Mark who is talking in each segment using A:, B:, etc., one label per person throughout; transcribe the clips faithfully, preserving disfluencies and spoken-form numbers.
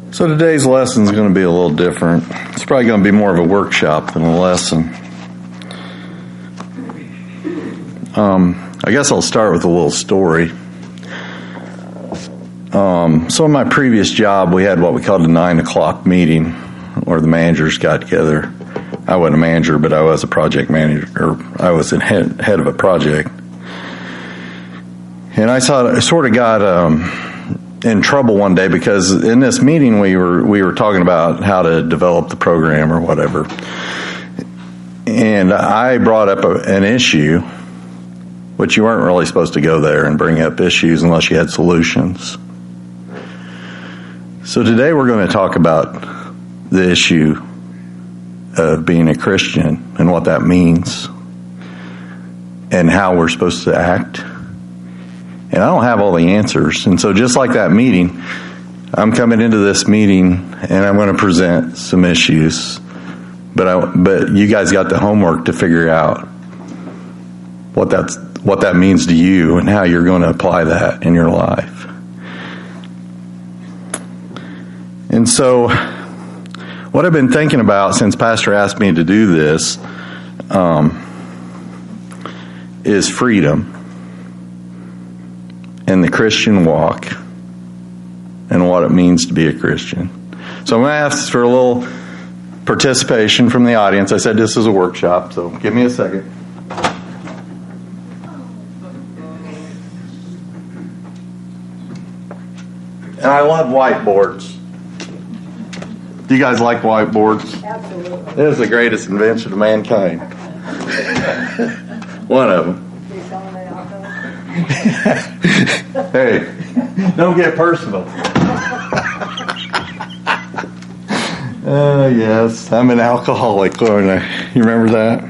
A: So today's lesson is going to be a little different. It's probably going to be more of a workshop than a lesson. Um, I guess I'll start with a little story. Um, so in my previous job, we had what we called a nine o'clock meeting where the managers got together. I wasn't a manager, but I was a project manager, or I was in head, head of a project. And I, saw, I sort of got um, in trouble one day because in this meeting we were we were talking about how to develop the program or whatever. And I brought up a, an issue, which you weren't really supposed to go there and bring up issues unless you had solutions. So today we're going to talk about the issue of being a Christian and what that means and how we're supposed to act. And I don't have all the answers. And so just like that meeting, I'm coming into this meeting and I'm going to present some issues. But I, but you guys got the homework to figure out what that's what that means to you and how you're going to apply that in your life. And so what I've been thinking about since Pastor asked me to do this um, is freedom and the Christian walk and what it means to be a Christian. So I'm going to ask for a little participation from the audience. I said this is a workshop, so give me a second. And I love whiteboards. Do you guys like whiteboards?
B: Absolutely.
A: It is the greatest invention of mankind. One of them. Hey, don't get personal. Oh, uh, yes. I'm an alcoholic, aren't I? You remember that?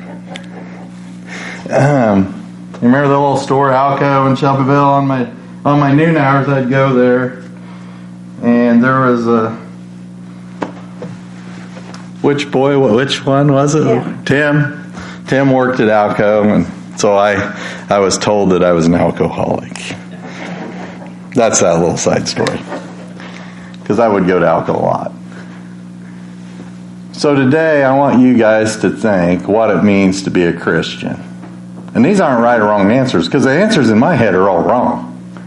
A: Um, you remember the little store, Alco in Shelbyville? On my on my noon hours, I'd go there, and there was a which boy? Which one was it?
B: Yeah.
A: Tim. Tim worked at Alco, and so I I was told that I was an alcoholic. That's that little side story. Because I would go to Alco a lot. So today I want you guys to think what it means to be a Christian. And these aren't right or wrong answers, because the answers in my head are all wrong.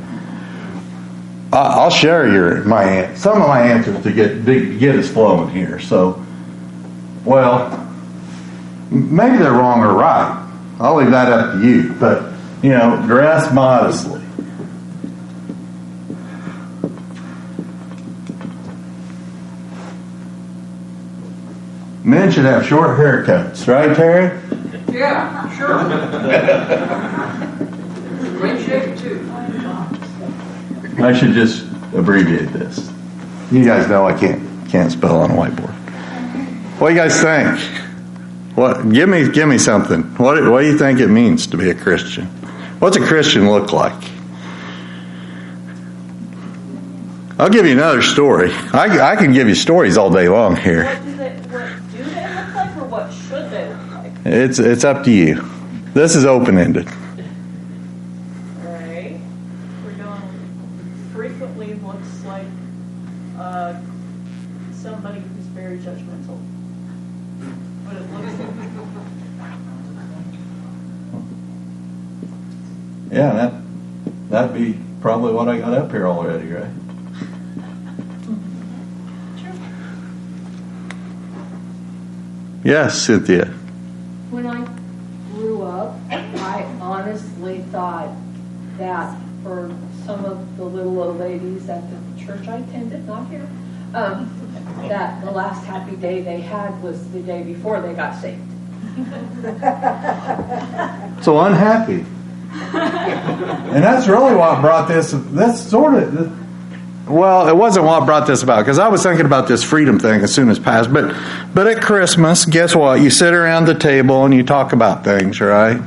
A: I'll share your my some of my answers to get to get us flowing here. So, well, maybe they're wrong or right. I'll leave that up to you. But, you know, dress modestly. Men should have short haircuts, right, Terry?
C: Yeah, sure. Great shape, too.
A: I should just abbreviate this. You guys know I can't can't spell on a whiteboard. What do you guys think? What? Give me give me something. What What do you think it means to be a Christian? What's a Christian look like? I'll give you another story. I, I can give you stories all day long here.
B: What do they, what do they look like, or what should they look like?
A: It's it's up to you. This is open-ended.
B: Right. We're going frequently looks like uh, somebody who's very judgmental. What it looks like.
A: Yeah, that that'd be probably what I got up here already, right? Yes, Cynthia.
D: When I grew up, I honestly thought that for some of the little old ladies at the church I attended, not here, um, that the last happy day they had was the day before they got saved.
A: So unhappy. And that's really what brought this, that's sort of, well, it wasn't what brought this about, because I was thinking about this freedom thing as soon as passed, but but at Christmas, guess what? You sit around the table and you talk about things, right?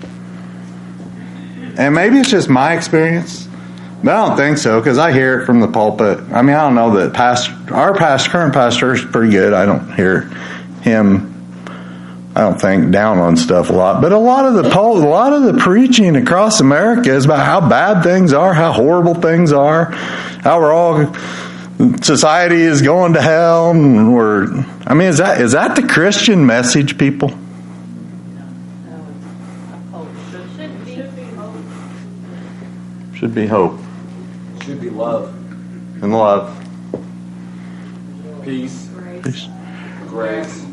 A: And maybe it's just my experience, but I don't think so, because I hear it from the pulpit. I mean, I don't know that past, our past, current pastor is pretty good. I don't hear him, I don't think, down on stuff a lot. But a lot of the a lot of the preaching across America is about how bad things are, how horrible things are, how we're all society is going to hell, and we're, I mean, is that is that the Christian message, people?
B: Should be, should be hope.
A: Should be hope
E: Should be love,
A: and love.
E: peace,
A: Peace.
E: grace.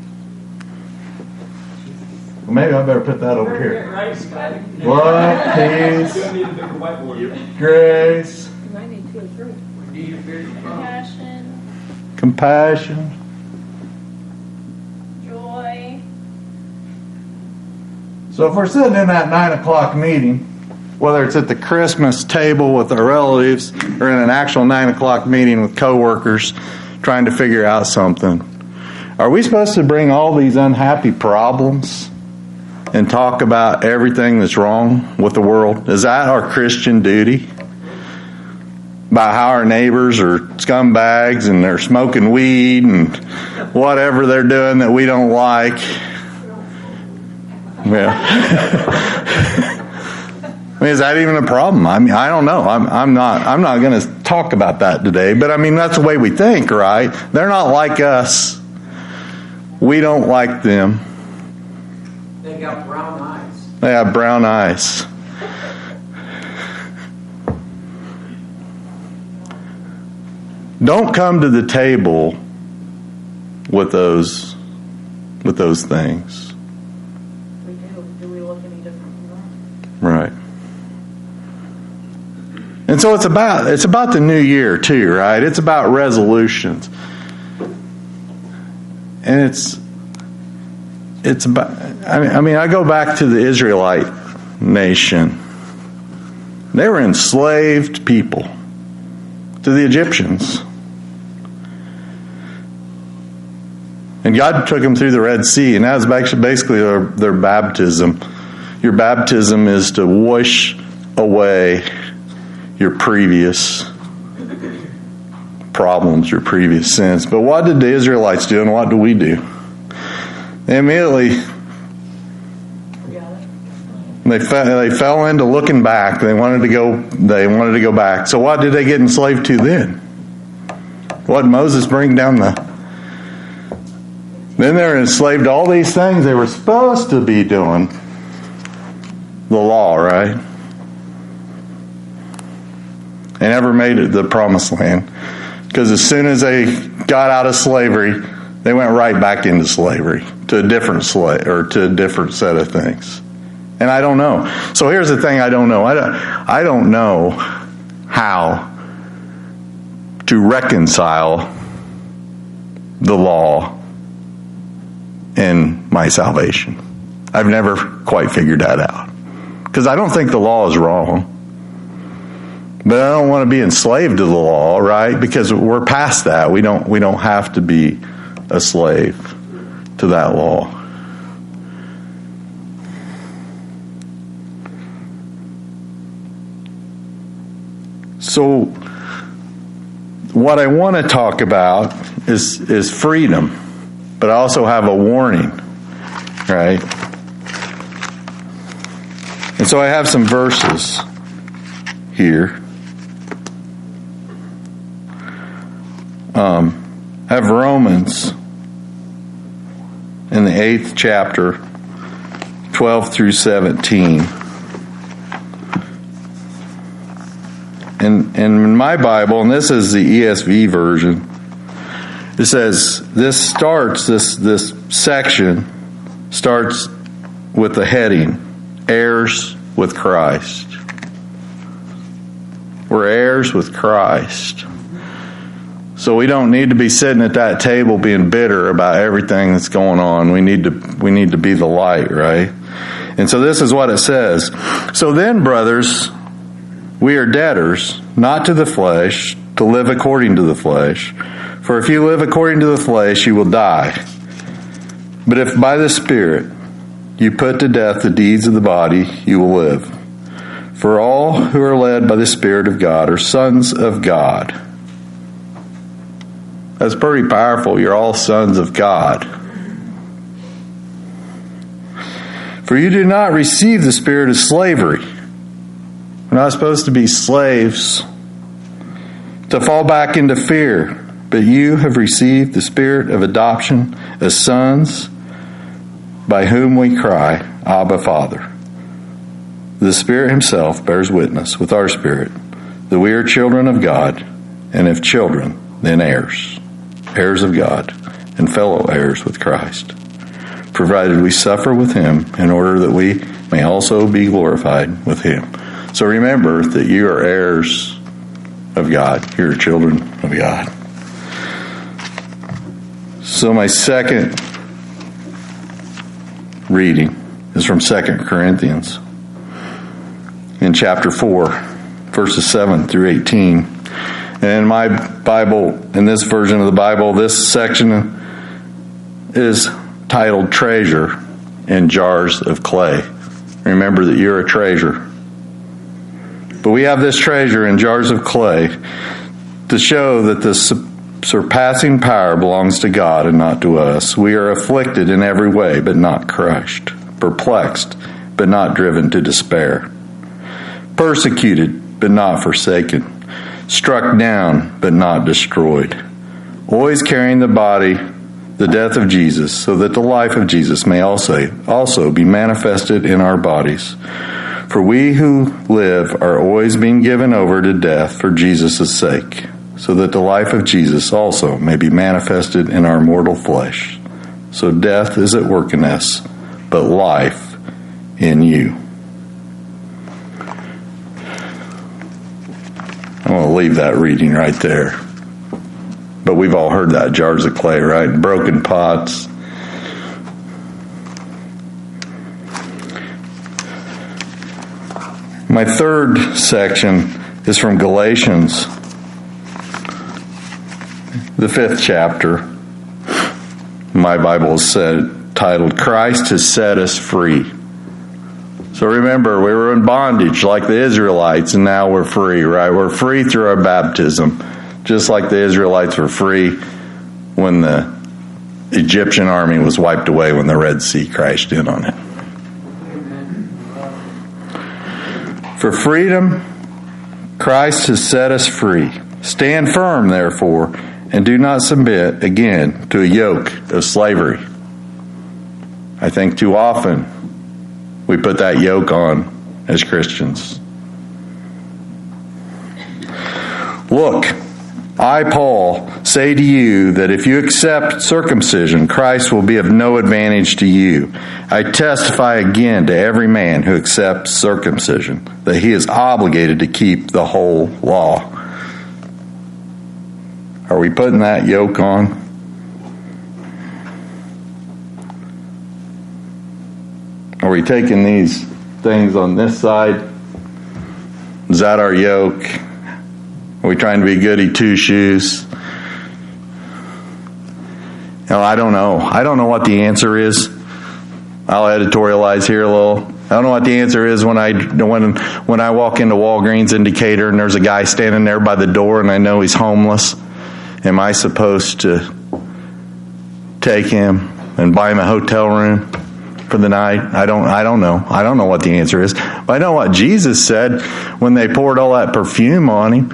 A: Well, maybe I better put that over here. Love, peace, grace,
D: You might need two or three.
B: Compassion,
A: compassion.
B: joy.
A: So if we're sitting in that nine o'clock meeting, whether it's at the Christmas table with our relatives or in an actual nine o'clock meeting with coworkers trying to figure out something, are we supposed to bring all these unhappy problems and talk about everything that's wrong with the world? Is that our Christian duty? About how our neighbors are scumbags and they're smoking weed and whatever they're doing that we don't like. Yeah. I mean, is that even a problem? I mean, I don't know. I'm, I'm not. I'm not going to talk about that today. But I mean, that's the way we think, right? They're not like us. We don't like them.
C: They got brown eyes.
A: They have brown eyes. Don't come to the table with those with those things.
B: We do. Do we look any different from that?
A: Right. And so it's about it's about the new year too, right? It's about resolutions. And it's it's about I mean, I mean I go back to the Israelite nation. They were enslaved people to the Egyptians. And God took them through the Red Sea, and that was basically their, their baptism. Your baptism is to wash away your previous problems, your previous sins. But what did the Israelites do, and what do we do? They immediately they fell, they fell into looking back. They wanted to go. They wanted to go back. So what did they get enslaved to then? What did Moses bring down the? Then they were enslaved to all these things they were supposed to be doing. The law, right? They never made it to the promised land. Because as soon as they got out of slavery, they went right back into slavery to a different slave or to a different set of things. And I don't know. So here's the thing I don't know. I don't, I don't know how to reconcile the law in my salvation. I've never quite figured that out. Because I don't think the law is wrong. But I don't want to be enslaved to the law, right? Because we're past that. We don't we don't have to be a slave to that law. So what I want to talk about is is freedom. But I also have a warning, right? And so I have some verses here. Um, I have Romans in the eighth chapter, twelve through seventeen. And, and in my Bible, and this is the E S V version, it says, this starts, this this section starts with the heading, heirs with Christ. We're heirs with Christ. So we don't need to be sitting at that table being bitter about everything that's going on. We need to we need to be the light, right? And so this is what it says. So then, brothers, we are debtors, not to the flesh, to live according to the flesh. For if you live according to the flesh, you will die. But if by the Spirit you put to death the deeds of the body, you will live. For all who are led by the Spirit of God are sons of God. That's pretty powerful. You're all sons of God. For you do not receive the spirit of slavery. We're not supposed to be slaves to fall back into fear. But you have received the spirit of adoption as sons, by whom we cry, Abba, Father. The Spirit himself bears witness with our spirit that we are children of God, and if children, then heirs, heirs of God, and fellow heirs with Christ, provided we suffer with him in order that we may also be glorified with him. So remember that you are heirs of God. You're children of God. So my second reading is from Second Corinthians in chapter four, verses seven through eighteen. And in my Bible, in this version of the Bible, this section is titled Treasure in Jars of Clay. Remember that you're a treasure. But we have this treasure in jars of clay to show that the surpassing power belongs to God and not to us. We are afflicted in every way, but not crushed. Perplexed, but not driven to despair. Persecuted, but not forsaken. Struck down, but not destroyed. Always carrying the body, the death of Jesus, so that the life of Jesus may also, also be manifested in our bodies. For we who live are always being given over to death for Jesus' sake, so that the life of Jesus also may be manifested in our mortal flesh. So death is at work in us, but life in you. I'm going to leave that reading right there. But we've all heard that, jars of clay, right? Broken pots. My third section is from Galatians, the fifth chapter. My Bible is said, titled, Christ has set us free. So remember, we were in bondage like the Israelites, and now we're free, right? We're free through our baptism, just like the Israelites were free when the Egyptian army was wiped away when the Red Sea crashed in on it. For freedom, Christ has set us free. Stand firm, therefore, and do not submit again to a yoke of slavery. I think too often we put that yoke on as Christians. Look, I, Paul, say to you that if you accept circumcision, Christ will be of no advantage to you. I testify again to every man who accepts circumcision that he is obligated to keep the whole law. Are we putting that yoke on? Are we taking these things on this side? Is that our yoke? Are we trying to be goody two-shoes? You know, I don't know. I don't know what the answer is. I'll editorialize here a little. I don't know what the answer is when I when when I walk into Walgreens in Decatur and there's a guy standing there by the door and I know he's homeless. Am I supposed to take him and buy him a hotel room for the night? I don't I don't know. I don't know what the answer is. But I know what Jesus said when they poured all that perfume on him.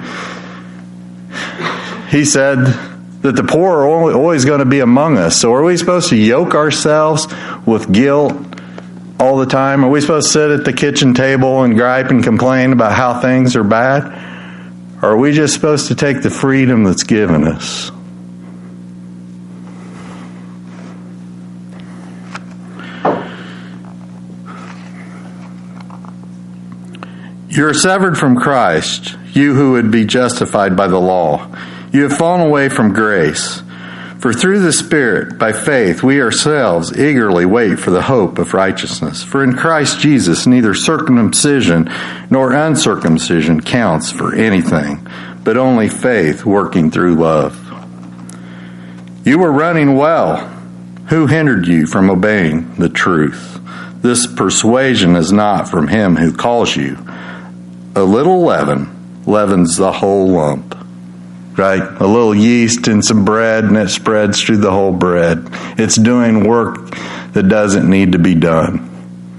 A: He said that the poor are always going to be among us. So are we supposed to yoke ourselves with guilt all the time? Are we supposed to sit at the kitchen table and gripe and complain about how things are bad? Or are we just supposed to take the freedom that's given us? You're severed from Christ, you who would be justified by the law. You have fallen away from grace. For through the Spirit, by faith, we ourselves eagerly wait for the hope of righteousness. For in Christ Jesus, neither circumcision nor uncircumcision counts for anything, but only faith working through love. You were running well. Who hindered you from obeying the truth? This persuasion is not from him who calls you. A little leaven leavens the whole lump. Right? A little yeast in some bread and it spreads through the whole bread. It's doing work that doesn't need to be done.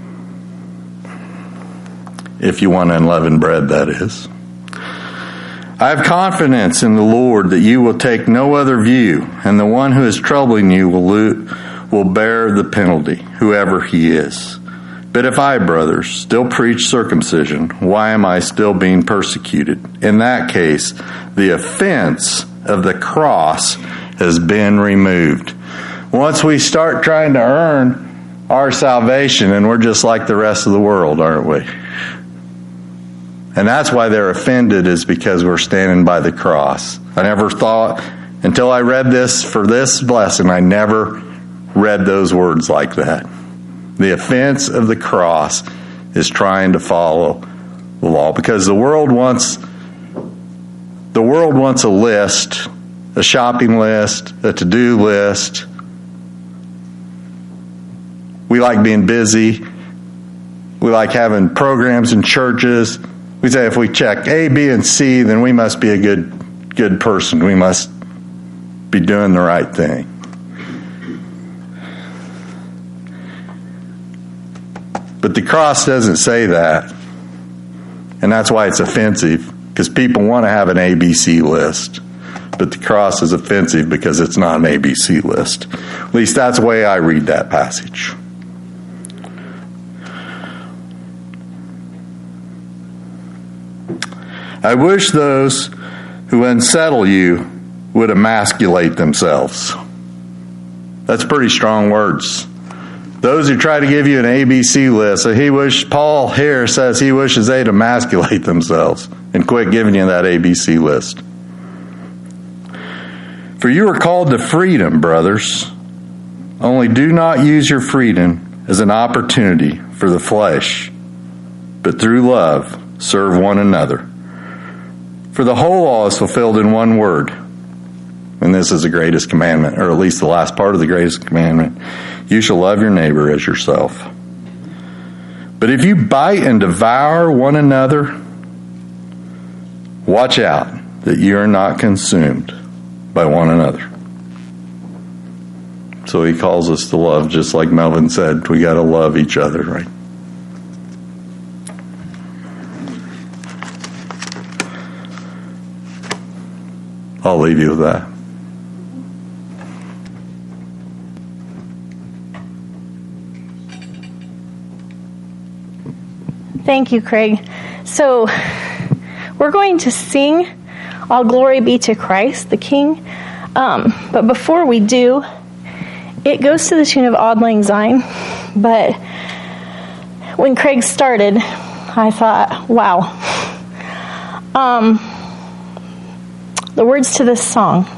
A: If you want unleavened bread, that is. I have confidence in the Lord that you will take no other view, and the one who is troubling you will, lo- will bear the penalty, whoever he is. But if I, brothers, still preach circumcision, why am I still being persecuted? In that case, the offense of the cross has been removed. Once we start trying to earn our salvation, and we're just like the rest of the world, aren't we? And that's why they're offended, is because we're standing by the cross. I never thought, until I read this for this lesson, I never read those words like that. The offense of the cross is trying to follow the law, because the world wants the world wants a list, a shopping list, a to-do list. We like being busy. We like having programs in churches. We say if we check A, B, and C, then we must be a good good person. We must be doing the right thing. But the cross doesn't say that. And that's why it's offensive, because people want to have an A B C list. But the cross is offensive because it's not an A B C list. At least that's the way I read that passage. I wish those who unsettle you would emasculate themselves. That's pretty strong words. Those who try to give you an A B C list, so he wish, Paul here says he wishes they'd emasculate themselves and quit giving you that A B C list. For you are called to freedom, brothers. Only do not use your freedom as an opportunity for the flesh, but through love serve one another. For the whole law is fulfilled in one word, and this is the greatest commandment, or at least the last part of the greatest commandment. You shall love your neighbor as yourself. But if you bite and devour one another, watch out that you are not consumed by one another. So he calls us to love, just like Melvin said, we got to love each other, right? I'll leave you with that.
F: Thank you, Craig. So we're going to sing All Glory Be to Christ, the King. Um, but before we do, it goes to the tune of Auld Lang Syne. But when Craig started, I thought, wow. Um, the words to this song.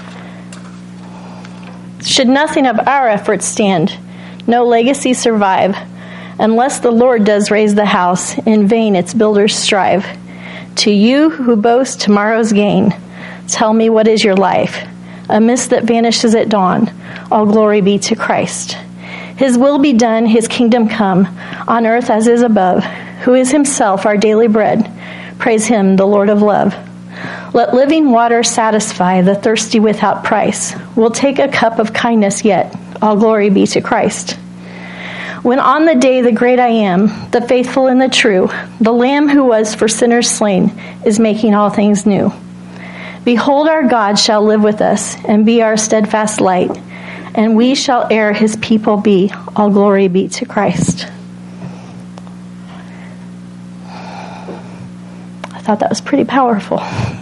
F: Should nothing of our efforts stand, no legacy survive, unless the Lord does raise the house, in vain its builders strive. To you who boast tomorrow's gain, tell me what is your life? A mist that vanishes at dawn. All glory be to Christ. His will be done, his kingdom come, on earth as is above, who is himself our daily bread. Praise him, the Lord of love. Let living water satisfy the thirsty without price. We'll take a cup of kindness yet. All glory be to Christ. When on the day the great I am, the faithful and the true, the Lamb who was for sinners slain, is making all things new. Behold, our God shall live with us and be our steadfast light, and we shall ere his people be. All glory be to Christ. I thought that was pretty powerful.